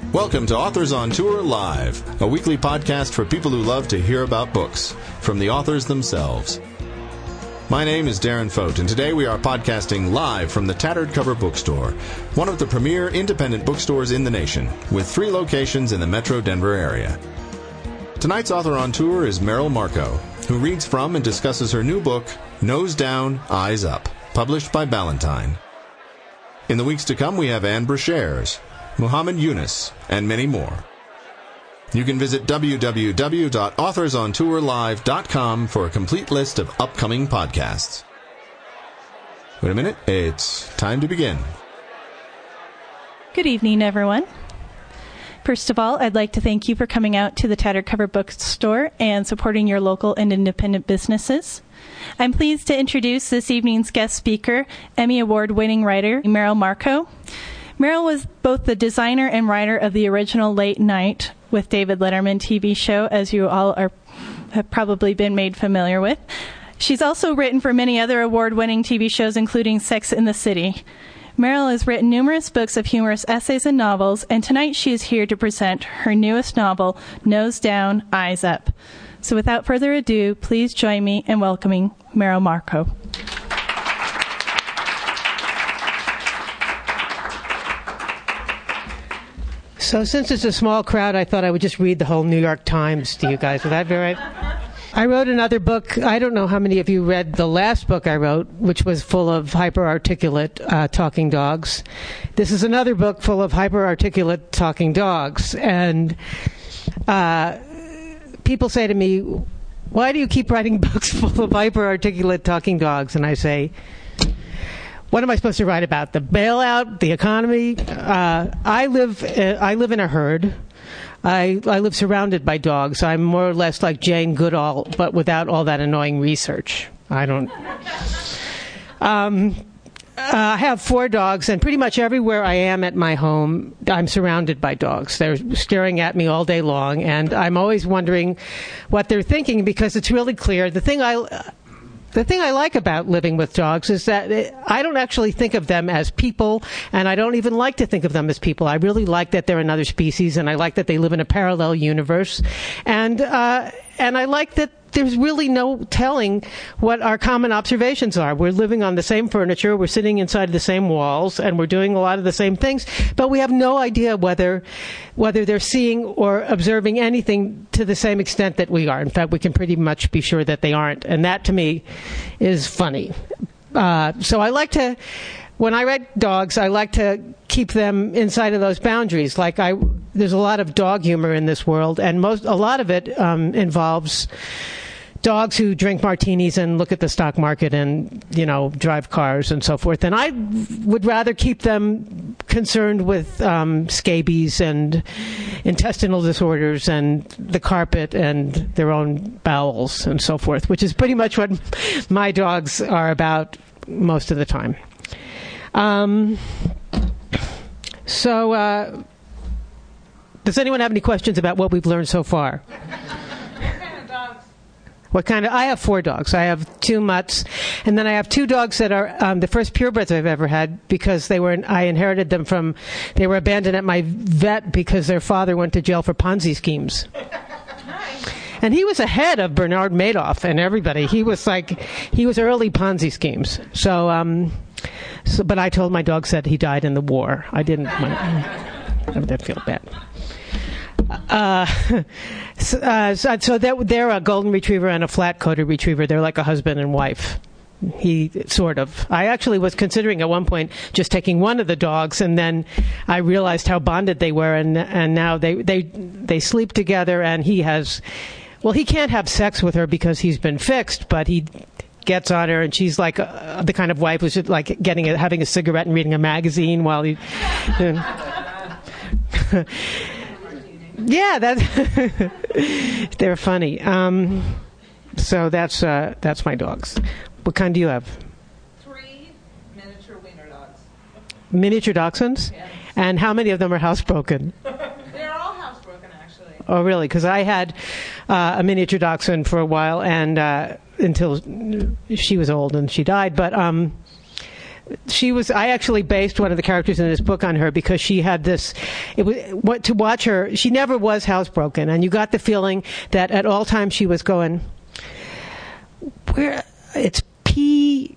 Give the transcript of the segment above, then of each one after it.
Welcome to Authors on Tour Live, a weekly podcast for people who love to hear about books, from the authors themselves. My name is Darren Fote, and today we are podcasting live from the Tattered Cover Bookstore, one of the premier independent bookstores in the nation, with 3 locations in the Metro Denver area. Tonight's author on tour is Merrill Markoe, who reads from and discusses her new book, Nose Down, Eyes Up, published by Ballantine. In the weeks to come, we have Ann Brashares, Muhammad Yunus, and many more. You can visit www.authorsontourlive.com for a complete list of upcoming podcasts. Wait a minute, it's time to begin. Good evening, everyone. First of all, I'd like to thank you for coming out to the Tattered Cover Bookstore and supporting your local and independent businesses. I'm pleased to introduce this evening's guest speaker, Emmy Award-winning writer Merrill Markoe. Merrill was both the designer and writer of the original Late Night with David Letterman TV show, as you all have probably been made familiar with. She's also written for many other award-winning TV shows, including Sex and the City. Merrill has written numerous books of humorous essays and novels, and tonight she is here to present her newest novel, Nose Down, Eyes Up. So without further ado, please join me in welcoming Merrill Markoe. So since it's a small crowd, I thought I would just read the whole New York Times to you guys. Would that be all right? I wrote another book. I don't know how many of you read the last book I wrote, which was full of hyper-articulate talking dogs. This is another book full of hyper-articulate talking dogs. And people say to me, why do you keep writing books full of hyper-articulate talking dogs? And I say, what am I supposed to write about? The bailout, the economy? I live in a herd. I live surrounded by dogs. I'm more or less like Jane Goodall, but without all that annoying research. I have 4 dogs, and pretty much everywhere I am at my home, I'm surrounded by dogs. They're staring at me all day long, and I'm always wondering what they're thinking, because it's really clear. The thing I like about living with dogs is that I don't actually think of them as people, and I don't even like to think of them as people. I really like that they're another species, and I like that they live in a parallel universe, and I like that there's really no telling what our common observations are. We're living on the same furniture, we're sitting inside the same walls, and we're doing a lot of the same things, but we have no idea whether they're seeing or observing anything to the same extent that we are. In fact, we can pretty much be sure that they aren't, and that to me is funny. So I like to, when I write dogs, I like to keep them inside of those boundaries. There's a lot of dog humor in this world, and a lot of it involves dogs who drink martinis and look at the stock market and, drive cars and so forth. And I would rather keep them concerned with scabies and intestinal disorders and the carpet and their own bowels and so forth, which is pretty much what my dogs are about most of the time. So does anyone have any questions about what we've learned so far? What kind of dogs? I have 4 dogs. I have 2 mutts, and then I have 2 dogs that are the first purebreds I've ever had, because I inherited them they were abandoned at my vet because their father went to jail for Ponzi schemes. And he was ahead of Bernard Madoff and everybody. He was early Ponzi schemes. So, but I told my dogs that he died in the war. I didn't feel bad. So they're a golden retriever and a flat-coated retriever. They're like a husband and wife. I actually was considering at one point just taking one of the dogs, and then I realized how bonded they were, and now they sleep together, and he can't have sex with her because he's been fixed, but he gets on her, and she's like the kind of wife who's just like having a cigarette and reading a magazine while he. Yeah, they're funny. So that's my dogs. What kind do you have? 3 miniature wiener dogs. Miniature dachshunds? Yes. And how many of them are housebroken? They're all housebroken, actually. Oh, really? Because I had a miniature dachshund for a while, and until she was old and she died. But I actually based one of the characters in this book on her because she had this, to watch her, she never was housebroken, and you got the feeling that at all times she was going, it's pee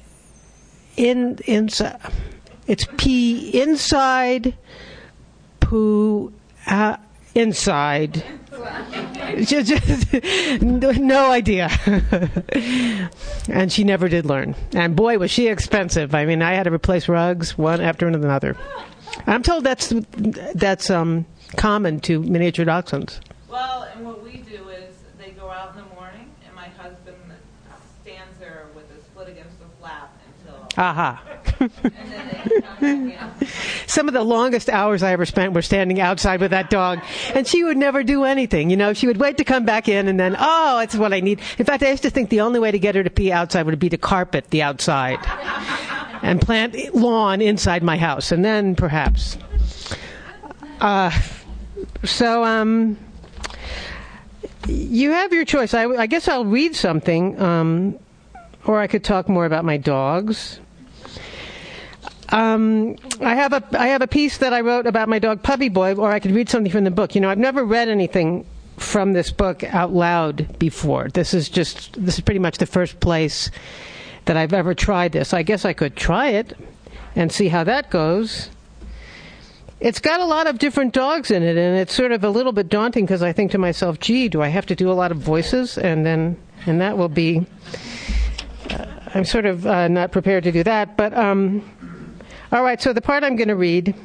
inside, it's pee inside, poo inside. Just no idea. And she never did learn. And boy, was she expensive. I mean, I had to replace rugs one after another. I'm told that's common to miniature dachshunds. Well, and what we do is they go out in the morning, and my husband stands there with his foot against the flap until... Aha. And then they come back in. Some of the longest hours I ever spent were standing outside with that dog, and she would never do anything. You know, she would wait to come back in, and then, oh, it's what I need. In fact, I used to think the only way to get her to pee outside would be to carpet the outside and plant lawn inside my house, and then perhaps. You have your choice. I guess I'll read something, or I could talk more about my dogs. I have a piece that I wrote about my dog Puppy Boy, or I could read something from the book. You know, I've never read anything from this book out loud before. This is pretty much the first place that I've ever tried this. I guess I could try it and see how that goes. It's got a lot of different dogs in it, and it's sort of a little bit daunting because I think to myself, gee, do I have to do a lot of voices? And that will be... I'm sort of not prepared to do that, but... All right, so the part I'm going to read,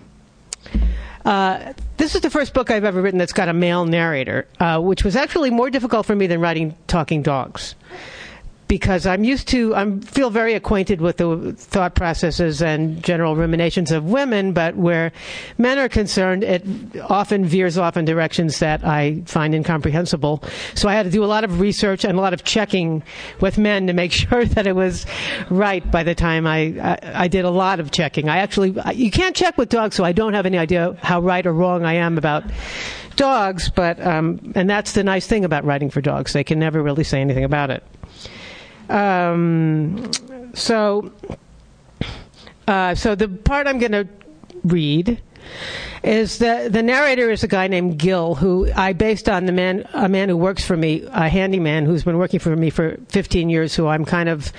this is the first book I've ever written that's got a male narrator, which was actually more difficult for me than writing Talking Dogs, because I feel very acquainted with the thought processes and general ruminations of women, but where men are concerned, it often veers off in directions that I find incomprehensible. So I had to do a lot of research and a lot of checking with men to make sure that it was right by the time I did a lot of checking. You can't check with dogs, so I don't have any idea how right or wrong I am about dogs, but and that's the nice thing about writing for dogs. They can never really say anything about it. So the part I'm going to read is the narrator is a guy named Gil, who I based on a man who works for me, a handyman who's been working for me for 15 years, who I'm kind of...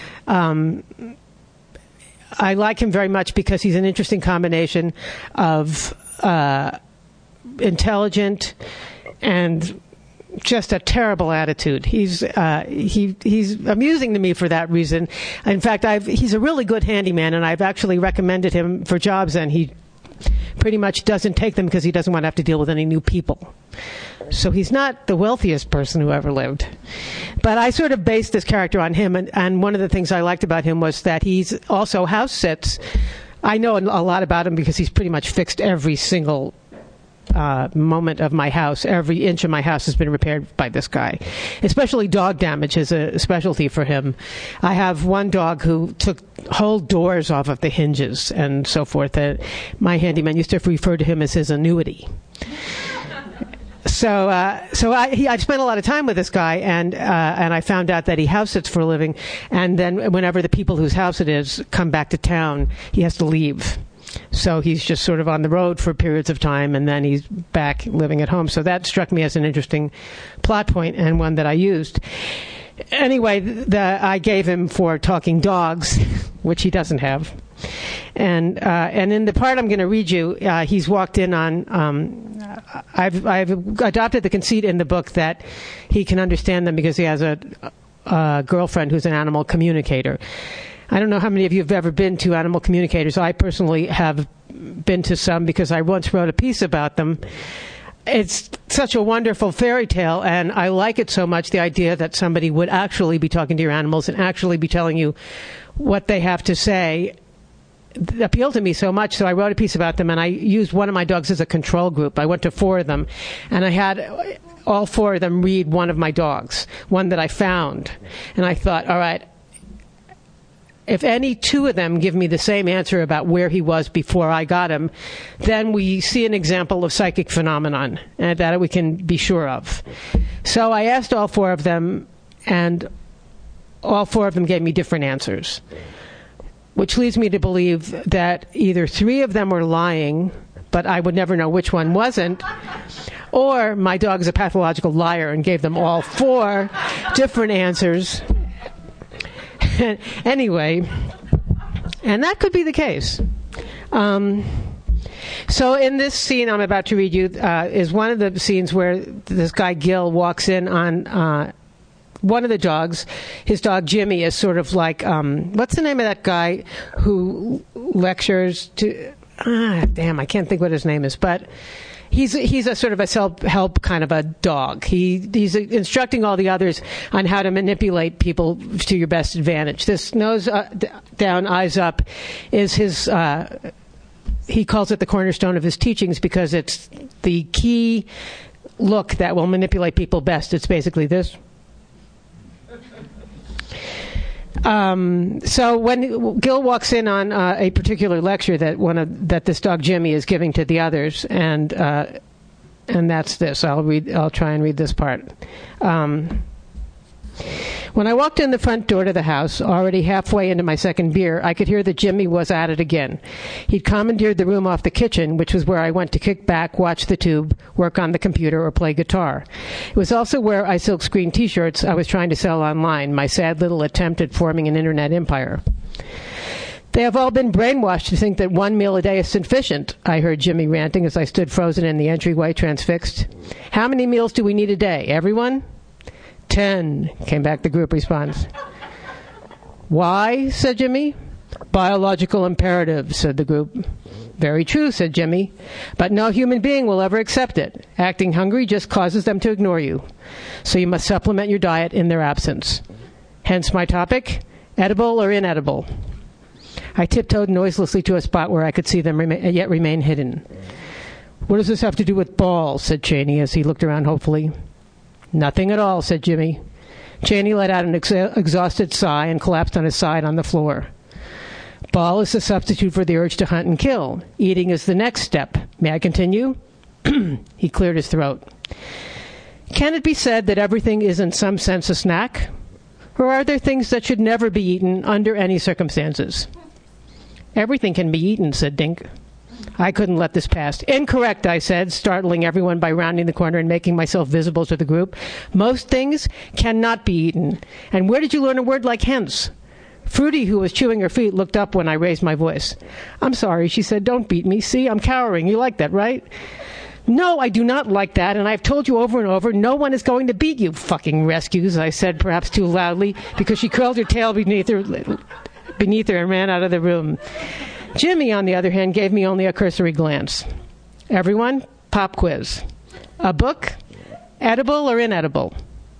I like him very much because he's an interesting combination of intelligent and just a terrible attitude. He's amusing to me for that reason. In fact, he's a really good handyman, and I've actually recommended him for jobs, and he pretty much doesn't take them because he doesn't want to have to deal with any new people. So he's not the wealthiest person who ever lived. But I sort of based this character on him, and one of the things I liked about him was that he's also house sits. I know a lot about him because he's pretty much fixed every single moment of my house. Every inch of my house has been repaired by this guy. Especially dog damage is a specialty for him. I have one dog who took whole doors off of the hinges and so forth. My handyman used to refer to him as his annuity. So I spent a lot of time with this guy, and I found out that he house sits for a living, and then whenever the people whose house it is come back to town, he has to leave. So he's just sort of on the road for periods of time, and then he's back living at home. So that struck me as an interesting plot point, and one that I used. Anyway, I gave him for Talking Dogs, which he doesn't have. And in the part I'm going to read you, he's walked in on... I've adopted the conceit in the book that he can understand them because he has a girlfriend who's an animal communicator. I don't know how many of you have ever been to animal communicators. I personally have been to some because I once wrote a piece about them. It's such a wonderful fairy tale, and I like it so much, the idea that somebody would actually be talking to your animals and actually be telling you what they have to say appealed to me so much, so I wrote a piece about them, and I used one of my dogs as a control group. I went to 4 of them, and I had all 4 of them read one of my dogs, one that I found. And I thought, all right, if any 2 of them give me the same answer about where he was before I got him, then we see an example of psychic phenomenon that we can be sure of. So I asked all 4 of them, and all 4 of them gave me different answers, which leads me to believe that either 3 of them were lying, but I would never know which one wasn't, or my dog is a pathological liar and gave them all 4 different answers. Anyway, and that could be the case. So in this scene I'm about to read you is one of the scenes where this guy Gil walks in on one of the dogs. His dog Jimmy is sort of like, what's the name of that guy who lectures to... I can't think what his name is, but he's a sort of a self-help kind of a dog. He's instructing all the others on how to manipulate people to your best advantage. This nose down, eyes up is his... he calls it the cornerstone of his teachings because it's the key look that will manipulate people best. It's basically this. So when Gil walks in on a particular lecture that this dog Jimmy is giving to the others, and that's this. I'll try and read this part. When I walked in the front door to the house, already halfway into my second beer, I could hear that Jimmy was at it again. He'd commandeered the room off the kitchen, which was where I went to kick back, watch the tube, work on the computer, or play guitar. It was also where I silkscreened T-shirts I was trying to sell online, my sad little attempt at forming an internet empire. They have all been brainwashed to think that 1 meal a day is sufficient, I heard Jimmy ranting as I stood frozen in the entryway, transfixed. How many meals do we need a day? Everyone? 10, came back the group response. Why? Said Jimmy. Biological imperative, said the group. Very true, said Jimmy. But no human being will ever accept it. Acting hungry just causes them to ignore you. So you must supplement your diet in their absence. Hence my topic, edible or inedible. I tiptoed noiselessly to a spot where I could see them yet remain hidden. What does this have to do with balls? Said Cheney as he looked around hopefully. Nothing at all, said Jimmy. Cheney let out an exhausted sigh and collapsed on his side on the floor. Ball is the substitute for the urge to hunt and kill. Eating is the next step. May I continue? He cleared his throat. Can it be said that everything is in some sense a snack? Or are there things that should never be eaten under any circumstances? Everything can be eaten, said Dink. I couldn't let this pass. Incorrect, I said, startling everyone by rounding the corner and making myself visible to the group. Most things cannot be eaten. And where did you learn a word like hence? Fruity, who was chewing her feet, looked up when I raised my voice. I'm sorry, she said. Don't beat me. See, I'm cowering. You like that, right? No, I do not like that, and I've told you over and over, no one is going to beat you, fucking rescues, I said, perhaps too loudly, because she curled her tail beneath her and ran out of the room. Jimmy, on the other hand, gave me only a cursory glance. Everyone, pop quiz. A book, edible or inedible?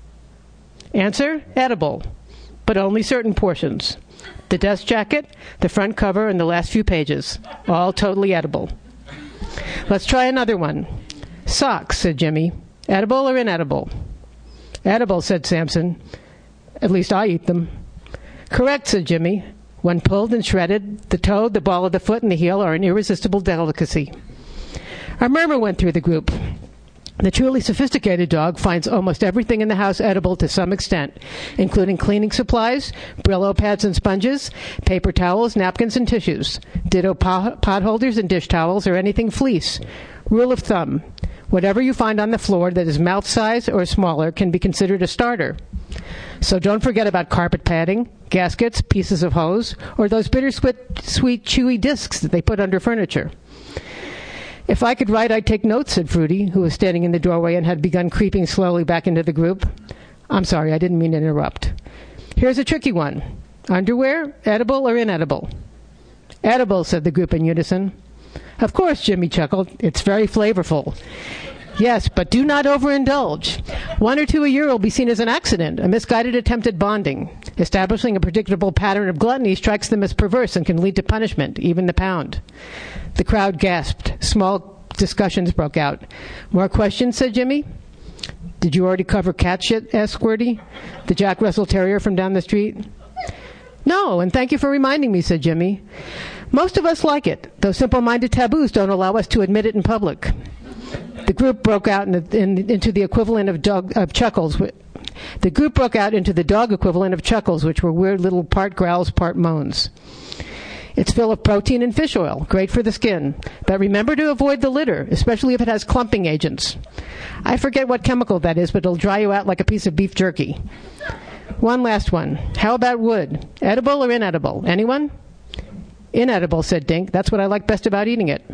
Answer, edible, but only certain portions. The dust jacket, the front cover, and the last few pages. All totally edible. Let's try another one. Socks, said Jimmy. Edible or inedible? Edible, said Samson. At least I eat them. Correct, said Jimmy. When pulled and shredded, the toe, the ball of the foot, and the heel are an irresistible delicacy. A murmur went through the group. The truly sophisticated dog finds almost everything in the house edible to some extent, including cleaning supplies, Brillo pads and sponges, paper towels, napkins, and tissues, ditto pot holders and dish towels, or anything fleece. Rule of thumb, whatever you find on the floor that is mouth size or smaller can be considered a starter. So don't forget about carpet padding, gaskets, pieces of hose, or those bittersweet chewy discs that they put under furniture. If I could write, I'd take notes, said Fruity, who was standing in the doorway and had begun creeping slowly back into the group. I'm sorry, I didn't mean to interrupt. Here's a tricky one. Underwear, edible or inedible? Edible, said the group in unison. Of course, Jimmy chuckled. It's very flavorful. Yes, but do not overindulge. 1 or 2 a year will be seen as an accident, a misguided attempt at bonding. Establishing a predictable pattern of gluttony strikes them as perverse and can lead to punishment, even the pound. The crowd gasped. Small discussions broke out. More questions, said Jimmy. Did you already cover cat shit? Asked Squirty, the Jack Russell Terrier from down the street. No, and thank you for reminding me, said Jimmy. Most of us like it, though simple-minded taboos don't allow us to admit it in public. The group broke out into the equivalent of chuckles. The group broke out into the dog equivalent of chuckles, which were weird little part growls, part moans. It's full of protein and fish oil, great for the skin. But remember to avoid the litter, especially if it has clumping agents. I forget what chemical that is, but it'll dry you out like a piece of beef jerky. One last one. How about wood? Edible or inedible? Anyone? Inedible, said Dink. That's what I like best about eating it.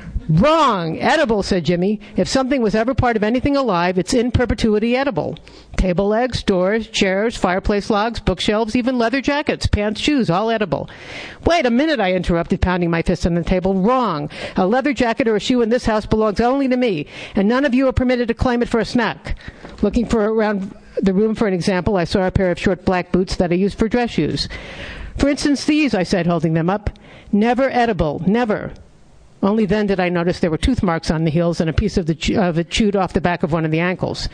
Wrong! Edible, said Jimmy. If something was ever part of anything alive, it's in perpetuity edible. Table legs, doors, chairs, fireplace logs, bookshelves, even leather jackets, pants, shoes, all edible. Wait a minute, I interrupted, pounding my fist on the table. Wrong! A leather jacket or a shoe in this house belongs only to me, and none of you are permitted to claim it for a snack. Looking around the room for an example, I saw a pair of short black boots that I used for dress shoes. For instance, these, I said, holding them up. Never edible, never. Only then did I notice there were tooth marks on the heels and a piece of it chewed off the back of one of the ankles.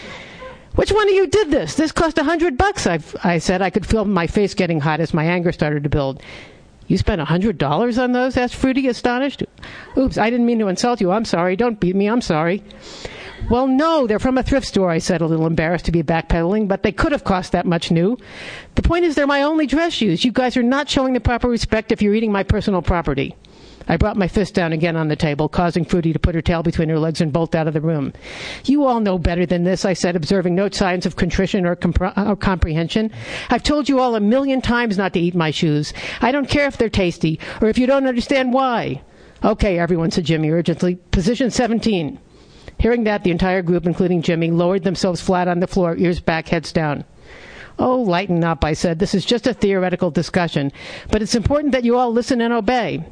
Which one of you did this? This cost $100, I said. I could feel my face getting hot as my anger started to build. You spent $100 on those? Asked Fruity, astonished. Oops, I didn't mean to insult you. I'm sorry. Don't beat me. I'm sorry. Well, no, they're from a thrift store, I said, a little embarrassed to be backpedaling, but they could have cost that much new. The point is they're my only dress shoes. You guys are not showing the proper respect if you're eating my personal property. I brought my fist down again on the table, causing Fruity to put her tail between her legs and bolt out of the room. You all know better than this, I said, observing no signs of contrition or comprehension. I've told you all 1,000,000 times not to eat my shoes. I don't care if they're tasty, or if you don't understand why. Okay, everyone, said Jimmy urgently. Position 17. Hearing that, the entire group, including Jimmy, lowered themselves flat on the floor, ears back, heads down. Oh, lighten up, I said. This is just a theoretical discussion, but it's important that you all listen and obey.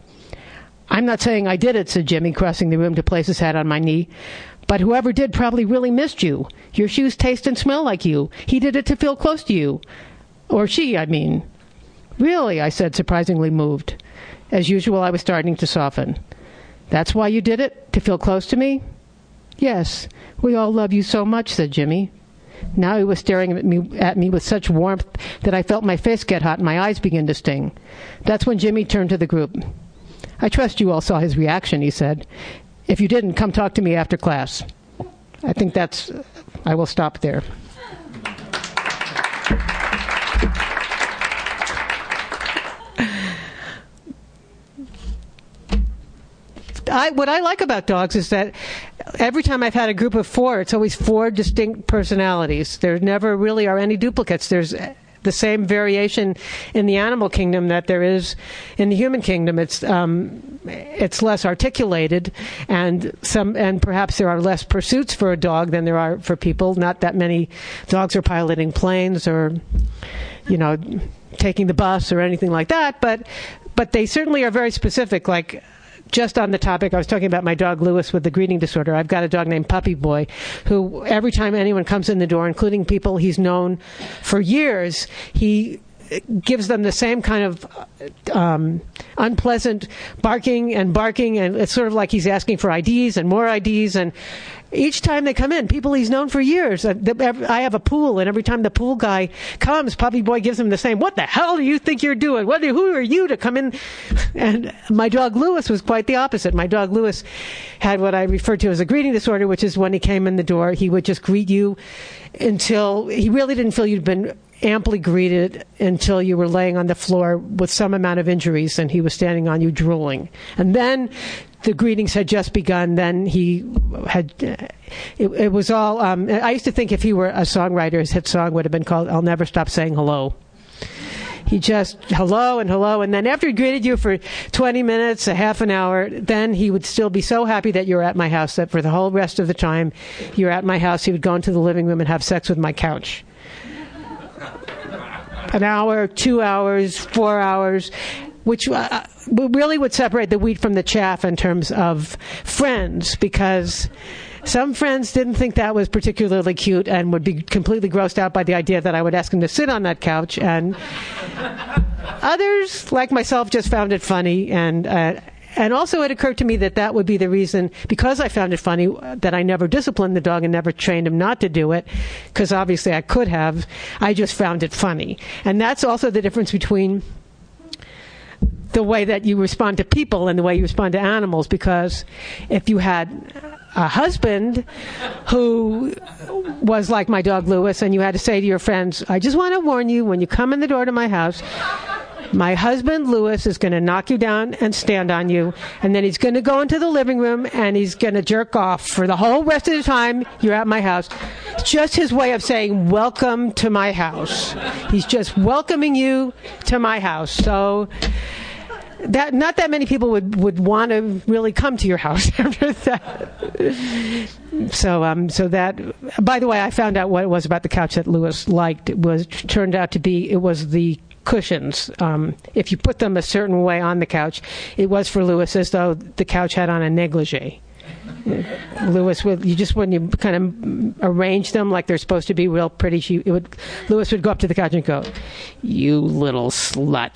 I'm not saying I did it, said Jimmy, crossing the room to place his hat on my knee. But whoever did probably really missed you. Your shoes taste and smell like you. He did it to feel close to you. Or she, I mean. Really, I said, surprisingly moved. As usual, I was starting to soften. That's why you did it? To feel close to me? Yes. We all love you so much, said Jimmy. Now he was staring at me with such warmth that I felt my face get hot and my eyes begin to sting. That's when Jimmy turned to the group. I trust you all saw his reaction, he said. If you didn't, come talk to me after class. I think I will stop there. What I like about dogs is that every time I've had a group of 4, it's always 4 distinct personalities. There never really are any duplicates. There's the same variation in the animal kingdom that there is in the human kingdom. It's less articulated, and perhaps there are less pursuits for a dog than there are for people. Not that many dogs are piloting planes or, taking the bus or anything like that, but they certainly are very specific. Like, just on the topic, I was talking about my dog Lewis with the greeting disorder. I've got a dog named Puppy Boy who every time anyone comes in the door, including people he's known for years, he gives them the same kind of unpleasant barking, and it's sort of like he's asking for IDs and more IDs. And each time they come in, people he's known for years. I have a pool, and every time the pool guy comes, Puppy Boy gives him the same, "What the hell do you think you're doing? Who are you to come in?" And my dog Lewis was quite the opposite. My dog Lewis had what I refer to as a greeting disorder, which is when he came in the door, he would just greet you until he really didn't feel you'd been amply greeted until you were laying on the floor with some amount of injuries and he was standing on you drooling. And then the greetings had just begun. Then he had, it was all, I used to think if he were a songwriter, his hit song would have been called "I'll Never Stop Saying Hello." He just, hello, and then after he greeted you for 20 minutes, a half an hour, then he would still be so happy that you were at my house that for the whole rest of the time you were at my house, he would go into the living room and have sex with my couch. An hour, 2 hours, 4 hours, which really would separate the wheat from the chaff in terms of friends, because some friends didn't think that was particularly cute and would be completely grossed out by the idea that I would ask him to sit on that couch, and others, like myself, just found it funny. And also it occurred to me that would be the reason, because I found it funny, that I never disciplined the dog and never trained him not to do it, because obviously I could have. I just found it funny. And that's also the difference between the way that you respond to people and the way you respond to animals, because if you had a husband who was like my dog Lewis and you had to say to your friends, "I just want to warn you, when you come in the door to my house, My husband, Louis, is going to knock you down and stand on you, and then he's going to go into the living room and he's going to jerk off for the whole rest of the time you're at my house. It's just his way of saying, welcome to my house. He's just welcoming you to my house. So that not that many people would want to really come to your house after that. So that, by the way, I found out what it was about the couch that Louis liked. Turned out to be, it was the cushions. If you put them a certain way on the couch, it was for Louis as though the couch had on a negligee. Louis would, when you kind of arrange them like they're supposed to be real pretty, Louis would go up to the couch and go, "You little slut."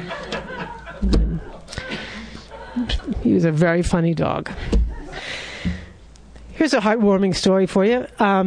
He was a very funny dog. Here's a heartwarming story for you.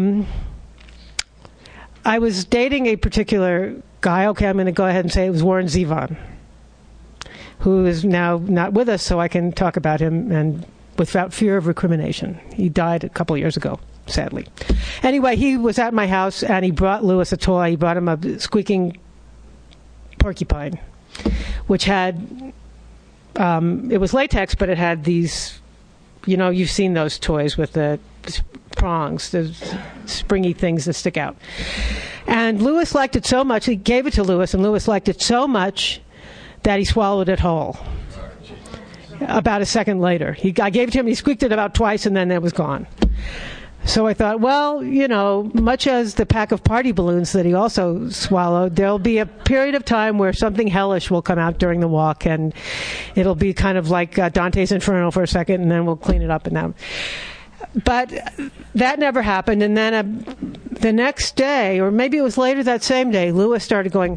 I was dating a particular guy. Okay, I'm going to go ahead and say it was Warren Zevon, who is now not with us, so I can talk about him and without fear of recrimination. He died a couple of years ago, sadly. Anyway, he was at my house, and he brought Louis a toy. He brought him a squeaking porcupine, which had, it was latex, but it had these, you've seen those toys with the prongs, the springy things that stick out. And Louis liked it so much, he gave it to Louis, and Louis liked it so much that he swallowed it whole. About a second later. I gave it to him, he squeaked it about twice, and then it was gone. So I thought, well, much as the pack of party balloons that he also swallowed, there'll be a period of time where something hellish will come out during the walk, and it'll be kind of like Dante's Inferno for a second, and then we'll clean it up and down. But that never happened, and then the next day, or maybe it was later that same day, Louis started going,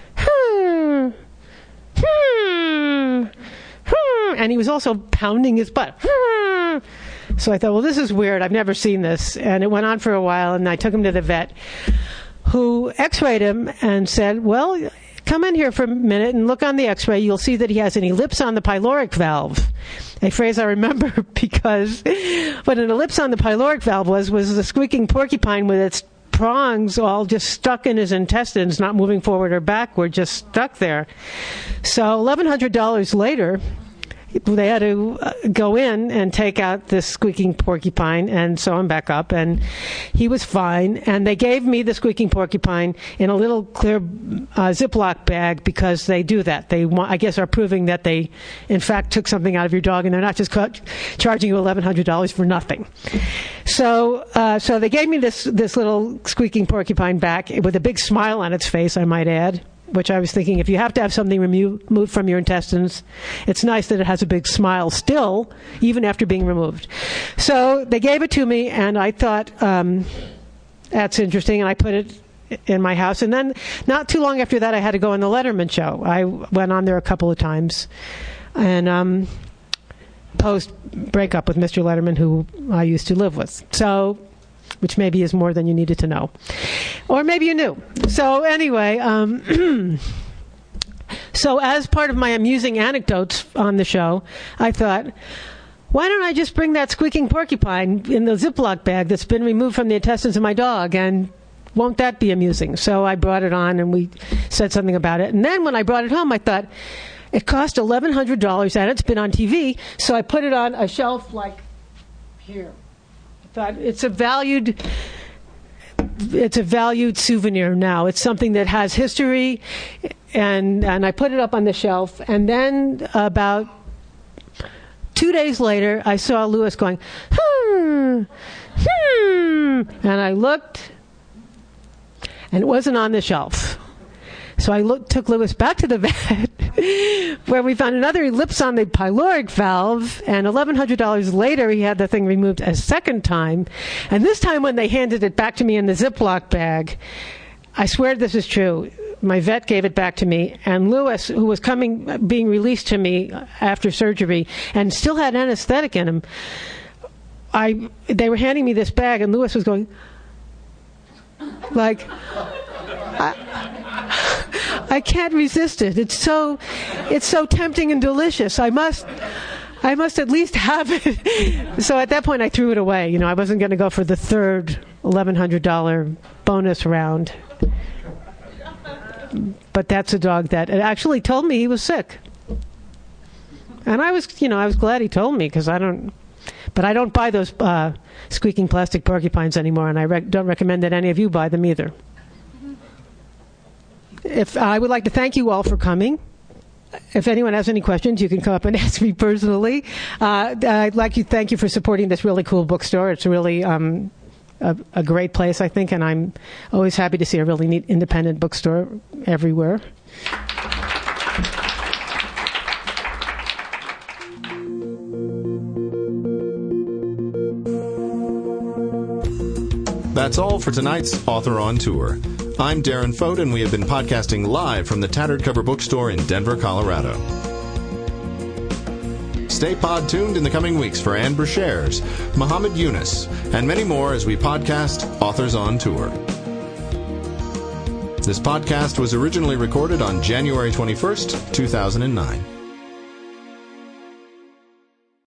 and he was also pounding his butt. So I thought, well, this is weird. I've never seen this. And it went on for a while, and I took him to the vet, who x-rayed him and said, well, come in here for a minute and look on the x-ray. You'll see that he has an ellipse on the pyloric valve. A phrase I remember because what an ellipse on the pyloric valve was the squeaking porcupine with its prongs all just stuck in his intestines, not moving forward or backward, just stuck there. So $1,100 later, they had to go in and take out this squeaking porcupine and sew him back up, and he was fine. And they gave me the squeaking porcupine in a little clear Ziploc bag because they do that. They, I guess, are proving that they, in fact, took something out of your dog, and they're not just charging you $1,100 for nothing. So they gave me this little squeaking porcupine back with a big smile on its face, I might add. Which I was thinking, if you have to have something removed from your intestines, it's nice that it has a big smile still, even after being removed. So they gave it to me, and I thought, that's interesting, and I put it in my house. And then not too long after that, I had to go on the Letterman show. I went on there a couple of times, and post-breakup with Mr. Letterman, who I used to live with. So, which maybe is more than you needed to know. Or maybe you knew. So anyway, so as part of my amusing anecdotes on the show, I thought, why don't I just bring that squeaking porcupine in the Ziploc bag that's been removed from the intestines of my dog, and won't that be amusing? So I brought it on, and we said something about it. And then when I brought it home, I thought, it cost $1,100, and it's been on TV, so I put it on a shelf like here. Thought it's a valued souvenir now. It's something that has history, and I put it up on the shelf. And then about 2 days later, I saw Louis going, and I looked, and it wasn't on the shelf. So I took Louis back to the vet, where we found another ellipse on the pyloric valve, and $1,100 later, he had the thing removed a second time. And this time when they handed it back to me in the Ziploc bag, I swear this is true, my vet gave it back to me, and Louis, who was being released to me after surgery, and still had anesthetic in him, they were handing me this bag, and Louis was going, like, I can't resist it. It's so tempting and delicious. I must at least have it. So at that point, I threw it away. I wasn't going to go for the third $1,100 bonus round. But that's a dog that actually told me he was sick. And I was glad he told me, because I don't buy those squeaking plastic porcupines anymore, and I don't recommend that any of you buy them either. If I would like to thank you all for coming. If anyone has any questions, you can come up and ask me personally. I'd like to thank you for supporting this really cool bookstore. It's really a great place, I think, and I'm always happy to see a really neat independent bookstore everywhere. That's all for tonight's Author on Tour. I'm Darren Fote, and we have been podcasting live from the Tattered Cover Bookstore in Denver, Colorado. Stay pod-tuned in the coming weeks for Anne Brashares, Muhammad Yunus, and many more as we podcast Authors on Tour. This podcast was originally recorded on January 21st, 2009.